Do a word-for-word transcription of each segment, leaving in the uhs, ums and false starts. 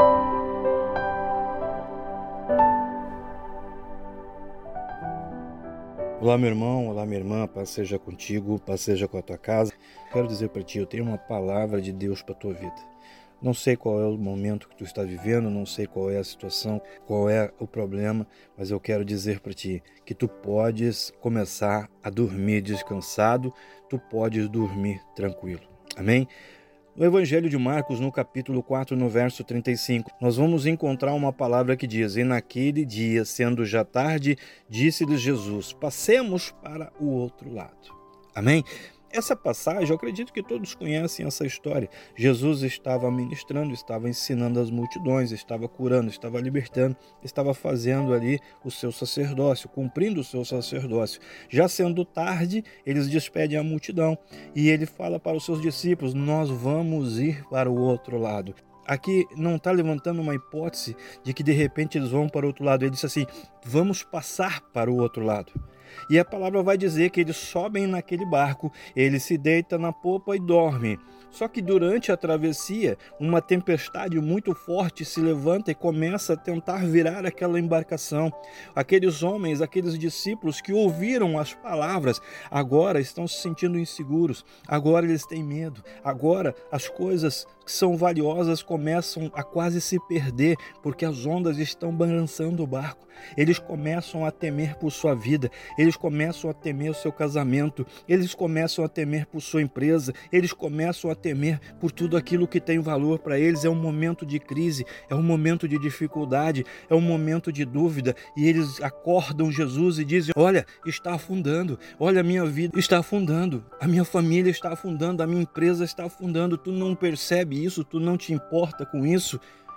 Olá, meu irmão, olá, minha irmã, paz seja contigo, paz seja com a tua casa. Quero dizer para ti, eu tenho uma palavra de Deus para a tua vida. Não sei qual é o momento que tu está vivendo, não sei qual é a situação, qual é o problema, mas eu quero dizer para ti que tu podes começar a dormir descansado, tu podes dormir tranquilo. Amém? No Evangelho de Marcos, no capítulo quatro, no verso trinta e cinco, nós vamos encontrar uma palavra que diz: E naquele dia, sendo já tarde, disse-lhes Jesus, passemos para o outro lado. Amém? Essa passagem, eu acredito que todos conhecem essa história. Jesus estava ministrando, estava ensinando as multidões, estava curando, estava libertando, estava fazendo ali o seu sacerdócio, cumprindo o seu sacerdócio. Já sendo tarde, eles despedem a multidão e ele fala para os seus discípulos: nós vamos ir para o outro lado. Aqui não está levantando uma hipótese de que de repente eles vão para o outro lado. Ele disse assim: vamos passar para o outro lado. E a palavra vai dizer que eles sobem naquele barco, ele se deita na popa e dorme. Só que durante a travessia, uma tempestade muito forte se levanta e começa a tentar virar aquela embarcação. Aqueles homens, aqueles discípulos que ouviram as palavras, agora estão se sentindo inseguros, agora eles têm medo, agora as coisas que são valiosas começam a quase se perder, porque as ondas estão balançando o barco. Eles começam a temer por sua vida, eles começam a temer o seu casamento, eles começam a temer por sua empresa, eles começam a temer por tudo aquilo que tem valor para eles. É um momento de crise, é um momento de dificuldade, é um momento de dúvida, e eles acordam Jesus e dizem: olha, está afundando, olha, a minha vida está afundando, a minha família está afundando, a minha empresa está afundando, tu não percebe isso, tu não te importa com isso?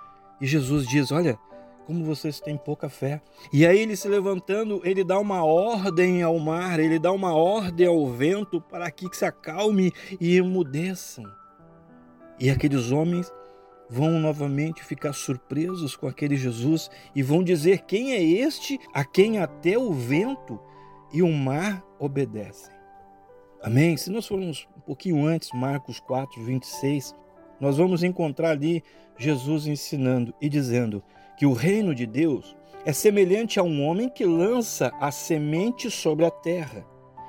E Jesus diz: olha, como vocês têm pouca fé. E aí ele, se levantando, ele dá uma ordem ao mar, ele dá uma ordem ao vento para que se acalme e emudeçam. E aqueles homens vão novamente ficar surpresos com aquele Jesus e vão dizer: quem é este a quem até o vento e o mar obedecem? Amém? Se nós formos um pouquinho antes, Marcos quatro, vinte e seis, nós vamos encontrar ali Jesus ensinando e dizendo que o reino de Deus é semelhante a um homem que lança a semente sobre a terra,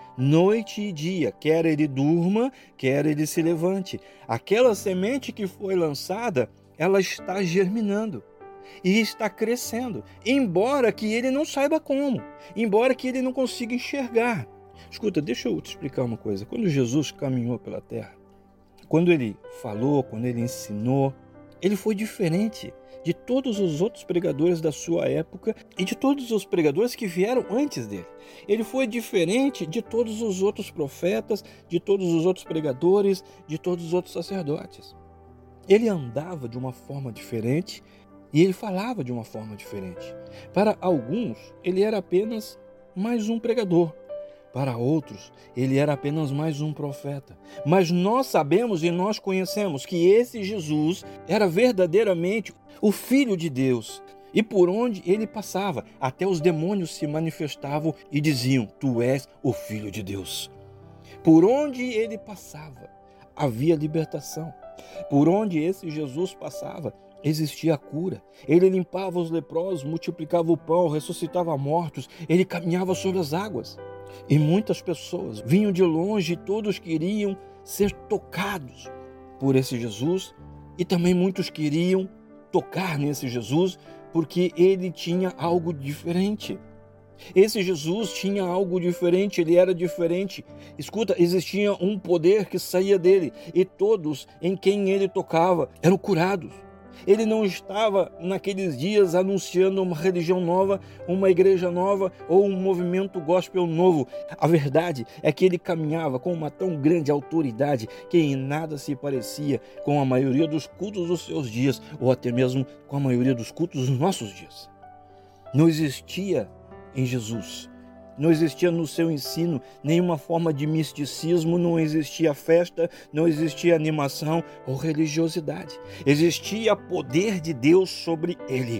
noite e dia, quer ele durma, quer ele se levante. Aquela semente que foi lançada, ela está germinando e está crescendo, embora que ele não saiba como, embora que ele não consiga enxergar. Escuta, deixa eu te explicar uma coisa. Quando Jesus caminhou pela terra, quando ele falou, quando ele ensinou, ele foi diferente de todos os outros pregadores da sua época e de todos os pregadores que vieram antes dele. Ele foi diferente de todos os outros profetas, de todos os outros pregadores, de todos os outros sacerdotes. Ele andava de uma forma diferente e ele falava de uma forma diferente. Para alguns, ele era apenas mais um pregador. Para outros, ele era apenas mais um profeta. Mas nós sabemos e nós conhecemos que esse Jesus era verdadeiramente o Filho de Deus. E por onde ele passava, até os demônios se manifestavam e diziam: tu és o Filho de Deus. Por onde ele passava, havia libertação. Por onde esse Jesus passava, existia a cura. Ele limpava os leprosos, multiplicava o pão, ressuscitava mortos, ele caminhava sobre as águas. E muitas pessoas vinham de longe e todos queriam ser tocados por esse Jesus, e também muitos queriam tocar nesse Jesus porque ele tinha algo diferente. Esse Jesus tinha algo diferente, ele era diferente. Escuta, existia um poder que saía dele e todos em quem ele tocava eram curados. Ele não estava naqueles dias anunciando uma religião nova, uma igreja nova ou um movimento gospel novo. A verdade é que ele caminhava com uma tão grande autoridade que em nada se parecia com a maioria dos cultos dos seus dias, ou até mesmo com a maioria dos cultos dos nossos dias. Não existia em Jesus, não existia no seu ensino nenhuma forma de misticismo, não existia festa, não existia animação ou religiosidade. Existia poder de Deus sobre ele.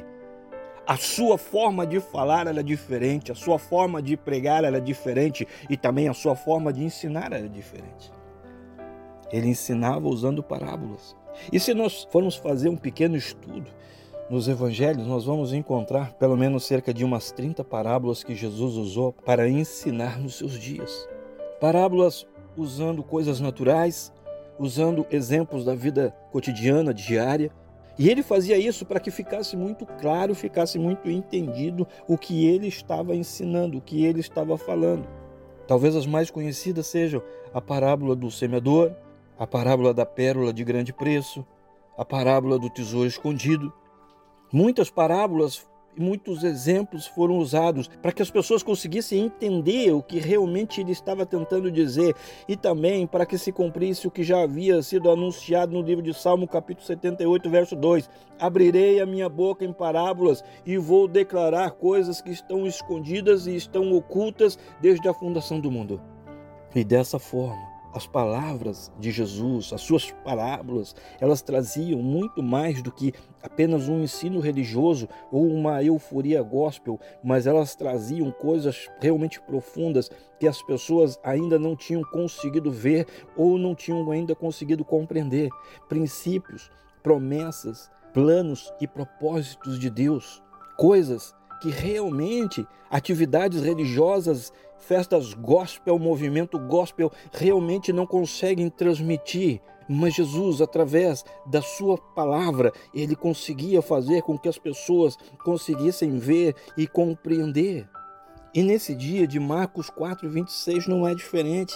A sua forma de falar era diferente, a sua forma de pregar era diferente e também a sua forma de ensinar era diferente. Ele ensinava usando parábolas. E se nós formos fazer um pequeno estudo nos evangelhos, nós vamos encontrar pelo menos cerca de umas trinta parábolas que Jesus usou para ensinar nos seus dias. Parábolas usando coisas naturais, usando exemplos da vida cotidiana, diária. E ele fazia isso para que ficasse muito claro, ficasse muito entendido o que ele estava ensinando, o que ele estava falando. Talvez as mais conhecidas sejam a parábola do semeador, a parábola da pérola de grande preço, a parábola do tesouro escondido. Muitas parábolas e muitos exemplos foram usados para que as pessoas conseguissem entender o que realmente ele estava tentando dizer e também para que se cumprisse o que já havia sido anunciado no livro de Salmo, capítulo setenta e oito, verso dois. Abrirei a minha boca em parábolas e vou declarar coisas que estão escondidas e estão ocultas desde a fundação do mundo. E dessa forma, as palavras de Jesus, as suas parábolas, elas traziam muito mais do que apenas um ensino religioso ou uma euforia gospel, mas elas traziam coisas realmente profundas que as pessoas ainda não tinham conseguido ver ou não tinham ainda conseguido compreender. Princípios, promessas, planos e propósitos de Deus, coisas que realmente atividades religiosas, festas gospel, movimento gospel realmente não conseguem transmitir. Mas Jesus, através da sua palavra, ele conseguia fazer com que as pessoas conseguissem ver e compreender. E nesse dia de Marcos quatro, vinte e seis não é diferente.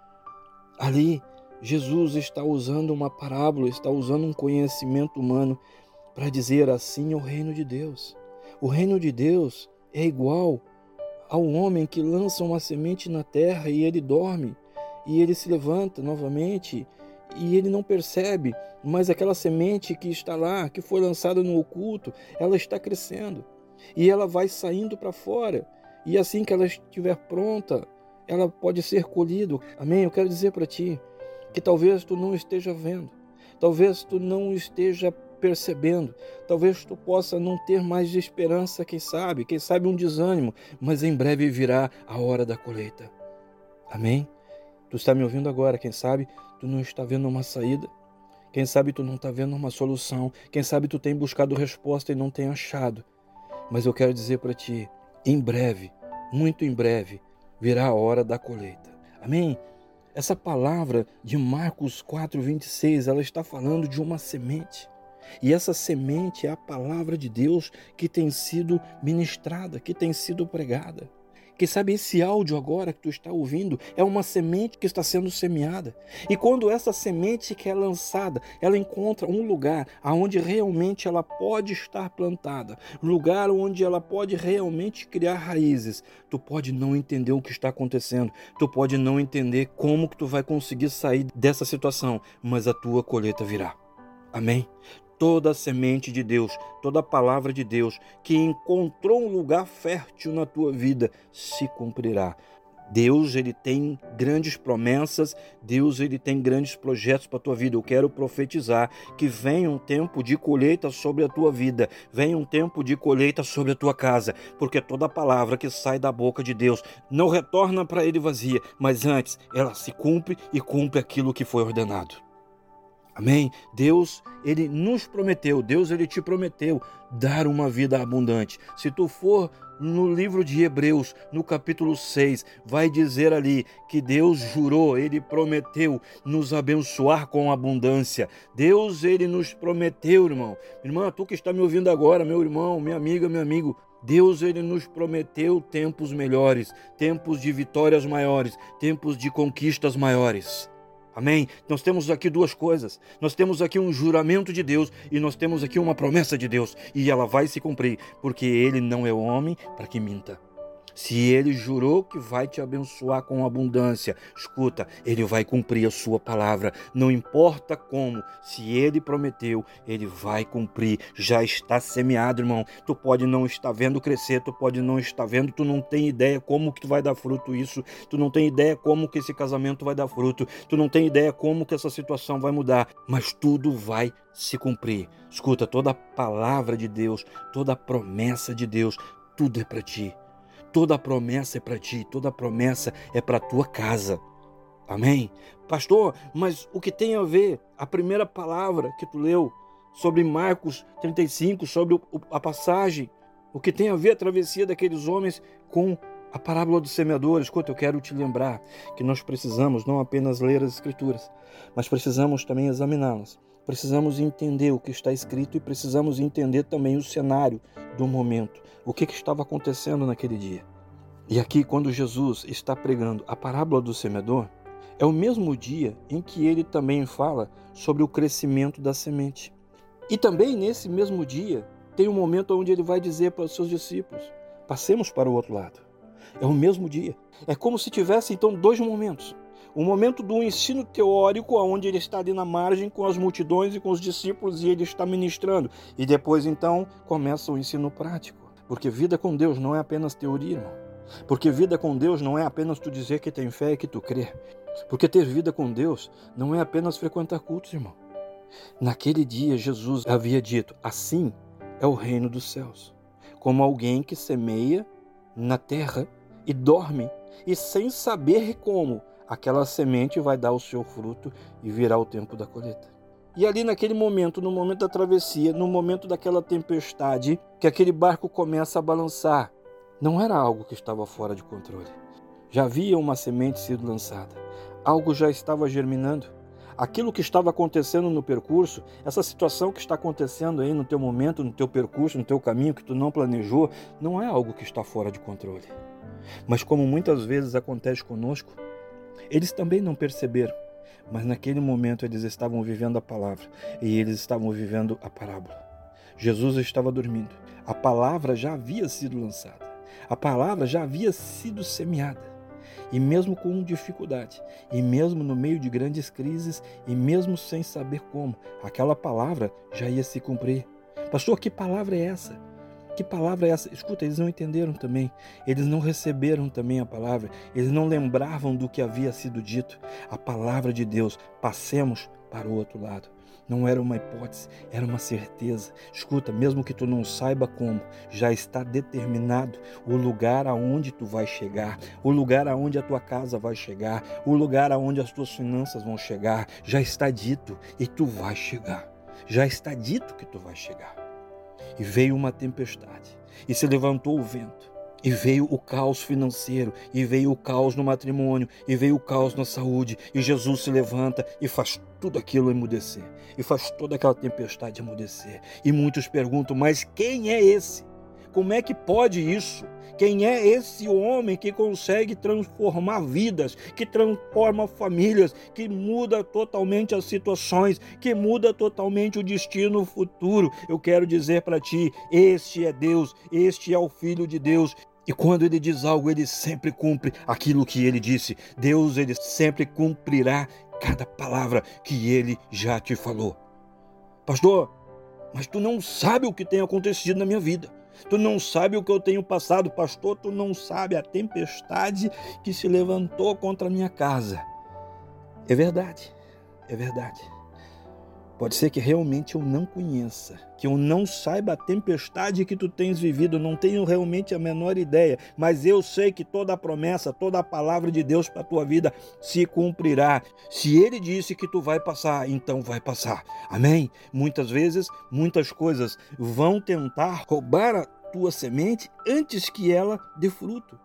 Ali, Jesus está usando uma parábola, está usando um conhecimento humano para dizer assim o reino de Deus. O reino de Deus é igual ao homem que lança uma semente na terra e ele dorme, e ele se levanta novamente e ele não percebe, mas aquela semente que está lá, que foi lançada no oculto, ela está crescendo e ela vai saindo para fora, e assim que ela estiver pronta, ela pode ser colhida. Amém? Eu quero dizer para ti que talvez tu não esteja vendo, talvez tu não esteja percebendo, talvez tu possa não ter mais esperança, quem sabe, quem sabe um desânimo, mas em breve virá a hora da colheita. Amém? Tu está me ouvindo agora, quem sabe tu não está vendo uma saída, quem sabe tu não está vendo uma solução, quem sabe tu tem buscado resposta e não tem achado, mas eu quero dizer para ti, em breve, muito em breve, virá a hora da colheita. Amém? Essa palavra de Marcos quatro, vinte e seis, ela está falando de uma semente. E essa semente é a palavra de Deus que tem sido ministrada, que tem sido pregada. Quem sabe esse áudio agora que tu está ouvindo é uma semente que está sendo semeada. E quando essa semente que é lançada, ela encontra um lugar onde realmente ela pode estar plantada, lugar onde ela pode realmente criar raízes, tu pode não entender o que está acontecendo, tu pode não entender como que tu vai conseguir sair dessa situação, mas a tua colheita virá. Amém? Toda a semente de Deus, toda a palavra de Deus que encontrou um lugar fértil na tua vida se cumprirá. Deus, ele tem grandes promessas, Deus, ele tem grandes projetos para a tua vida. Eu quero profetizar que venha um tempo de colheita sobre a tua vida, venha um tempo de colheita sobre a tua casa, porque toda palavra que sai da boca de Deus não retorna para ele vazia, mas antes ela se cumpre e cumpre aquilo que foi ordenado. Amém? Deus, ele nos prometeu, Deus, ele te prometeu dar uma vida abundante. Se tu for no livro de Hebreus, no capítulo seis, vai dizer ali que Deus jurou, ele prometeu nos abençoar com abundância. Deus, ele nos prometeu, irmão. Irmã, tu que está me ouvindo agora, meu irmão, minha amiga, meu amigo, Deus, ele nos prometeu tempos melhores, tempos de vitórias maiores, tempos de conquistas maiores. Amém? Nós temos aqui duas coisas. Nós temos aqui um juramento de Deus e nós temos aqui uma promessa de Deus. E ela vai se cumprir, porque ele não é homem para que minta. Se ele jurou que vai te abençoar com abundância, escuta, ele vai cumprir a sua palavra. Não importa como, se ele prometeu, ele vai cumprir. Já está semeado, irmão. Tu pode não estar vendo crescer, tu pode não estar vendo, tu não tem ideia como que vai dar fruto isso, tu não tem ideia como que esse casamento vai dar fruto, tu não tem ideia como que essa situação vai mudar, mas tudo vai se cumprir. Escuta, toda a palavra de Deus, toda a promessa de Deus, tudo é para ti. Toda a promessa é para ti, toda a promessa é para a tua casa. Amém? Pastor, mas o que tem a ver a primeira palavra que tu leu sobre Marcos trinta e cinco, sobre a passagem, o que tem a ver a travessia daqueles homens com a parábola do semeador. Escuta, eu quero te lembrar que nós precisamos não apenas ler as Escrituras, mas precisamos também examiná-las. Precisamos entender o que está escrito e precisamos entender também o cenário do momento, o que, que estava acontecendo naquele dia. E aqui, quando Jesus está pregando a parábola do semeador, é o mesmo dia em que ele também fala sobre o crescimento da semente. E também nesse mesmo dia, tem um momento onde ele vai dizer para os seus discípulos: passemos para o outro lado. É o mesmo dia. É como se tivesse então dois momentos. O momento do ensino teórico, onde ele está ali na margem com as multidões e com os discípulos e ele está ministrando. E depois então começa o ensino prático. Porque vida com Deus não é apenas teoria, irmão. Porque vida com Deus não é apenas tu dizer que tem fé e que tu crê. Porque ter vida com Deus não é apenas frequentar cultos, irmão. Naquele dia Jesus havia dito: assim é o reino dos céus. Como alguém que semeia na terra e dorme, e sem saber como aquela semente vai dar o seu fruto e virá o tempo da colheita. E ali naquele momento, no momento da travessia, no momento daquela tempestade, que aquele barco começa a balançar, não era algo que estava fora de controle. Já havia uma semente sido lançada. Algo já estava germinando. Aquilo que estava acontecendo no percurso, essa situação que está acontecendo aí no teu momento, no teu percurso, no teu caminho que tu não planejou, não é algo que está fora de controle. Mas como muitas vezes acontece conosco, eles também não perceberam. Mas naquele momento eles estavam vivendo a palavra e eles estavam vivendo a parábola. Jesus estava dormindo. A palavra já havia sido lançada. A palavra já havia sido semeada. E mesmo com dificuldade, e mesmo no meio de grandes crises, e mesmo sem saber como, aquela palavra já ia se cumprir. Pastor, que palavra é essa? Que palavra é essa? Escuta, eles não entenderam também. Eles não receberam também a palavra. Eles não lembravam do que havia sido dito. A palavra de Deus, passemos para o outro lado. Não era uma hipótese, era uma certeza. Escuta, mesmo que tu não saiba como, já está determinado o lugar aonde tu vai chegar, o lugar aonde a tua casa vai chegar, o lugar aonde as tuas finanças vão chegar. Já está dito e tu vai chegar. Já está dito que tu vai chegar. E veio uma tempestade, e se levantou o vento, e veio o caos financeiro, e veio o caos no matrimônio, e veio o caos na saúde, e Jesus se levanta e faz tudo aquilo emudecer, e faz toda aquela tempestade emudecer. E muitos perguntam: mas quem é esse? Como é que pode isso? Quem é esse homem que consegue transformar vidas, que transforma famílias, que muda totalmente as situações, que muda totalmente o destino futuro? Eu quero dizer para ti, este é Deus, este é o Filho de Deus. E quando ele diz algo, ele sempre cumpre aquilo que ele disse. Deus, ele sempre cumprirá cada palavra que ele já te falou. Pastor, mas tu não sabe o que tem acontecido na minha vida. Tu não sabe o que eu tenho passado, pastor. Tu não sabe a tempestade que se levantou contra a minha casa. É verdade, é verdade. Pode ser que realmente eu não conheça, que eu não saiba a tempestade que tu tens vivido, não tenho realmente a menor ideia, mas eu sei que toda a promessa, toda a palavra de Deus para a tua vida se cumprirá. Se Ele disse que tu vai passar, então vai passar. Amém? Muitas vezes, muitas coisas vão tentar roubar a tua semente antes que ela dê fruto.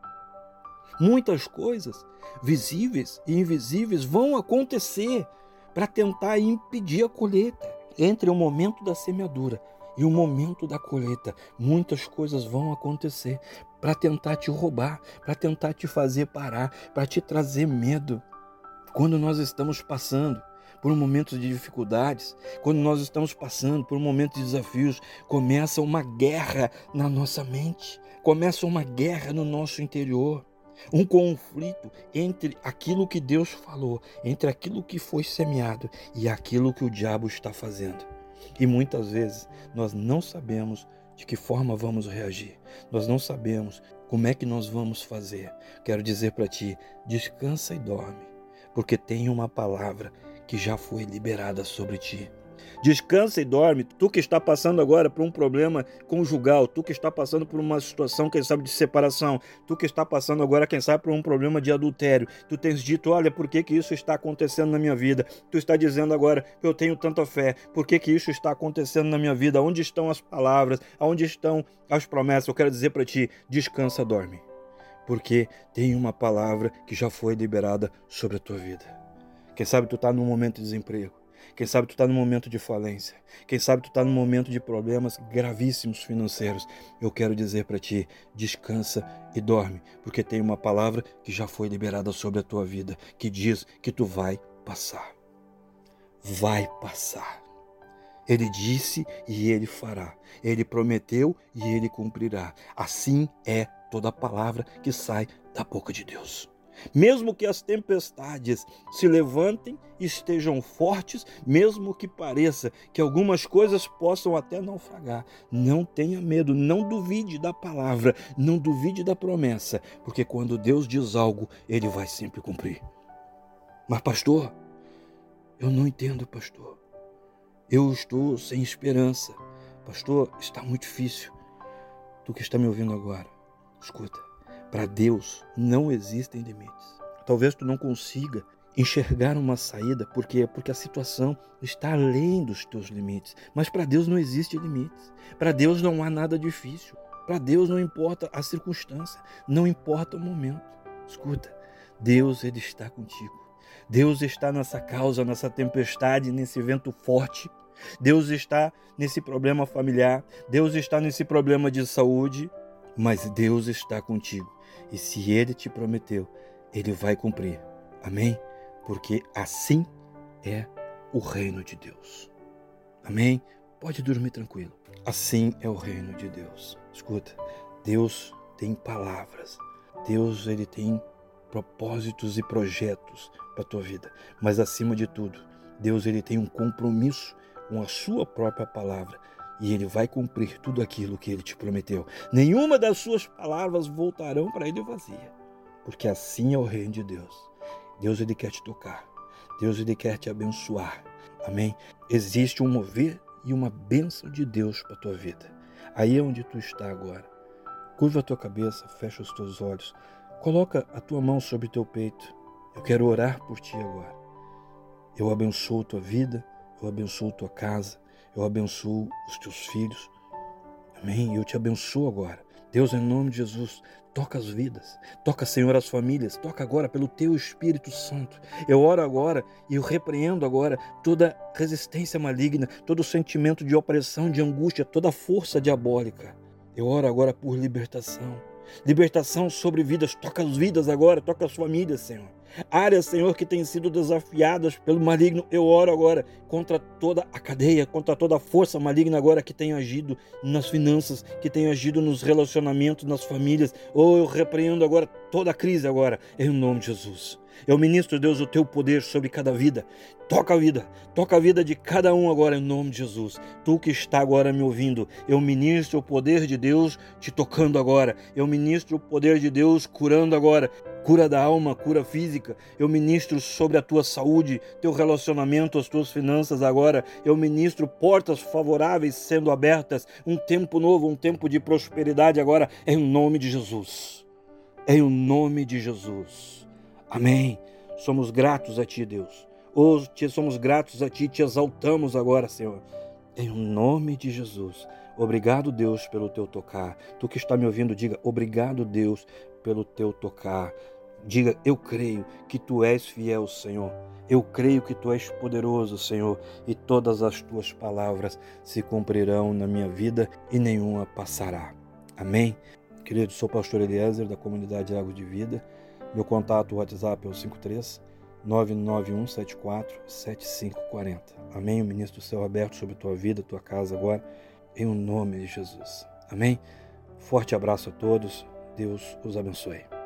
Muitas coisas, visíveis e invisíveis, vão acontecer para tentar impedir a colheita. Entre o momento da semeadura e o momento da colheita, muitas coisas vão acontecer para tentar te roubar, para tentar te fazer parar, para te trazer medo. Quando nós estamos passando por momentos de dificuldades, quando nós estamos passando por um momento de desafios, começa uma guerra na nossa mente, começa uma guerra no nosso interior. Um conflito entre aquilo que Deus falou, entre aquilo que foi semeado e aquilo que o diabo está fazendo. E muitas vezes nós não sabemos de que forma vamos reagir. Nós não sabemos como é que nós vamos fazer. Quero dizer para ti, descansa e dorme, porque tem uma palavra que já foi liberada sobre ti. Descansa e dorme. Tu que está passando agora por um problema conjugal, tu que está passando por uma situação, quem sabe, de separação, tu que está passando agora, quem sabe, por um problema de adultério. Tu tens dito, olha, por que que isso está acontecendo na minha vida? Tu está dizendo agora, eu tenho tanta fé, por que que isso está acontecendo na minha vida? Onde estão as palavras? Onde estão as promessas? Eu quero dizer para ti, descansa, dorme. Porque tem uma palavra que já foi liberada sobre a tua vida. Quem sabe tu está num momento de desemprego. Quem sabe tu está num momento de falência. Quem sabe tu está num momento de problemas gravíssimos financeiros. Eu quero dizer para ti, descansa e dorme, porque tem uma palavra que já foi liberada sobre a tua vida, que diz que tu vai passar. Vai passar. Ele disse e ele fará. Ele prometeu e ele cumprirá. Assim é toda a palavra que sai da boca de Deus. Mesmo que as tempestades se levantem e estejam fortes, mesmo que pareça que algumas coisas possam até naufragar, não tenha medo, não duvide da palavra, não duvide da promessa, porque quando Deus diz algo, Ele vai sempre cumprir. Mas pastor, eu não entendo, pastor. Eu estou sem esperança. Pastor, está muito difícil. Tu que está me ouvindo agora, escuta. Para Deus não existem limites. Talvez tu não consiga enxergar uma saída, porque porque a situação está além dos teus limites. Mas para Deus não existe limites. Para Deus não há nada difícil. Para Deus não importa a circunstância, não importa o momento. Escuta, Deus, Ele está contigo. Deus está nessa causa, nessa tempestade, nesse vento forte. Deus está nesse problema familiar. Deus está nesse problema de saúde. Mas Deus está contigo. E se Ele te prometeu, Ele vai cumprir. Amém? Porque assim é o reino de Deus. Amém? Pode dormir tranquilo. Assim é o reino de Deus. Escuta, Deus tem palavras. Deus, Ele tem propósitos e projetos para a tua vida. Mas acima de tudo, Deus, Ele tem um compromisso com a sua própria palavra. E Ele vai cumprir tudo aquilo que Ele te prometeu. Nenhuma das suas palavras voltarão para Ele vazia. Porque assim é o reino de Deus. Deus, Ele quer te tocar. Deus, Ele quer te abençoar. Amém? Existe um mover e uma bênção de Deus para a tua vida. Aí é onde tu está agora. Curva a tua cabeça, fecha os teus olhos. Coloca a tua mão sobre o teu peito. Eu quero orar por ti agora. Eu abençoo tua vida. Eu abençoo tua casa. Eu abençoo os teus filhos. Amém? Eu te abençoo agora. Deus, em nome de Jesus, toca as vidas. Toca, Senhor, as famílias. Toca agora pelo teu Espírito Santo. Eu oro agora e eu repreendo agora toda resistência maligna, todo sentimento de opressão, de angústia, toda força diabólica. Eu oro agora por libertação. Libertação sobre vidas. Toca as vidas agora, toca as famílias, Senhor. Áreas, Senhor, que têm sido desafiadas pelo maligno, eu oro agora contra toda a cadeia, contra toda a força maligna agora que tem agido nas finanças, que tem agido nos relacionamentos, nas famílias. Ou eu repreendo agora toda a crise agora, em nome de Jesus. Eu ministro, Deus, o teu poder sobre cada vida. Toca a vida, toca a vida de cada um agora em nome de Jesus. Tu que está agora me ouvindo, eu ministro o poder de Deus te tocando agora. Eu ministro o poder de Deus curando agora. Cura da alma, cura física. Eu ministro sobre a tua saúde, teu relacionamento, as tuas finanças agora. Eu ministro portas favoráveis sendo abertas. Um tempo novo, um tempo de prosperidade agora, em nome de Jesus. Em nome de Jesus. Amém. Somos gratos a ti, Deus. Hoje somos gratos a ti, te exaltamos agora, Senhor. Em nome de Jesus. Obrigado, Deus, pelo teu tocar. Tu que está me ouvindo, diga, obrigado, Deus, pelo teu tocar. Diga, eu creio que tu és fiel, Senhor. Eu creio que tu és poderoso, Senhor, e todas as tuas palavras se cumprirão na minha vida e nenhuma passará. Amém? Querido, sou o pastor Eliezer, da comunidade Água de Vida. Meu contato, o WhatsApp é o cinco três nove nove um sete quatro sete cinco quatro zero. Amém? O ministro do céu aberto sobre a tua vida, tua casa agora, em nome de Jesus. Amém? Forte abraço a todos. Deus os abençoe.